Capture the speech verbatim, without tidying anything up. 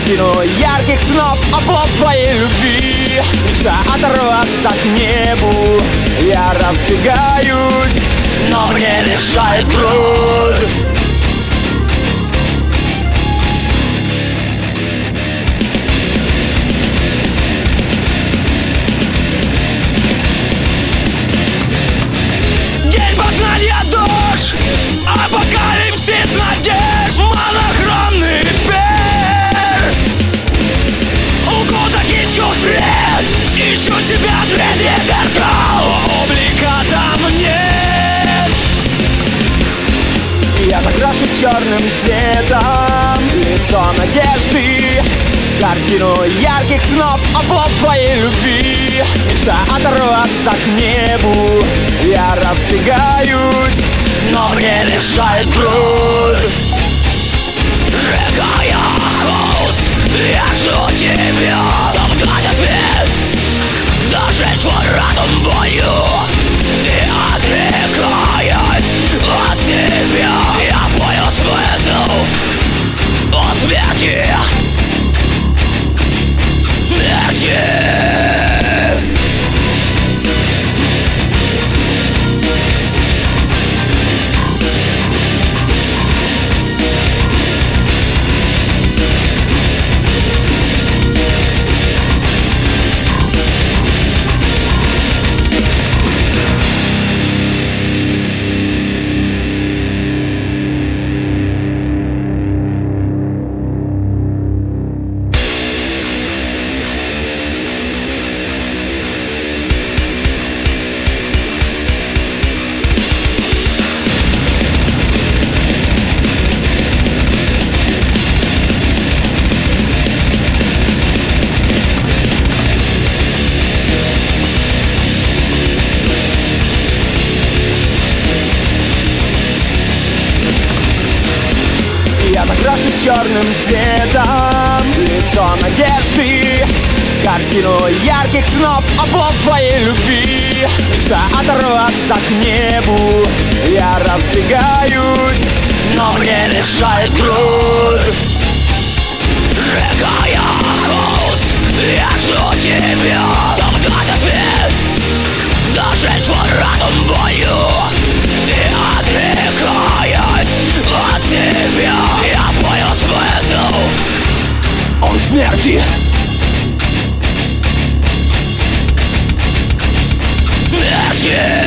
Картину ярких снов, оплот своей любви. Мечта оторваться к небу. Я разбегаюсь, но мне мешает грусть. День познания душ, апокалипсис надежд, монохромный мир. Укуток ищу свет, ищу тебя среди зеркал, облика там нет. Я закрашу черным цветом лицо надежды, картину ярких снов, оплот своей любви. Мечта оторваться к небу. Я разбегаюсь, но мне мешает грусть. Сжигая холст, я жду тебя, там дать ответ, зажечь свой разум болью и отрекаясь от себя. Я понял смысл о смерти, смерти. Я закрашу черным цветом лицо надежды, картину ярких снов, оплот своей любви. Мечта оторваться к небу. Я разбегаюсь, но мне мешает грусть. Сжигая холст, я жду тебя, там дать ответ, зажечь свой разум болью и отрекаясь от себя. Я понял смысл он смерти, смерти.